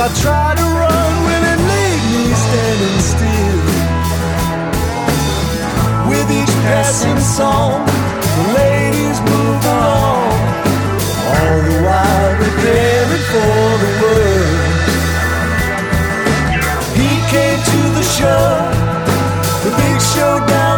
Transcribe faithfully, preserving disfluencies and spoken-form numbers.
I try to run, will it leave me standing still? With each passing song, the ladies move along, all the while preparing for the worst. He came to the show, the big show down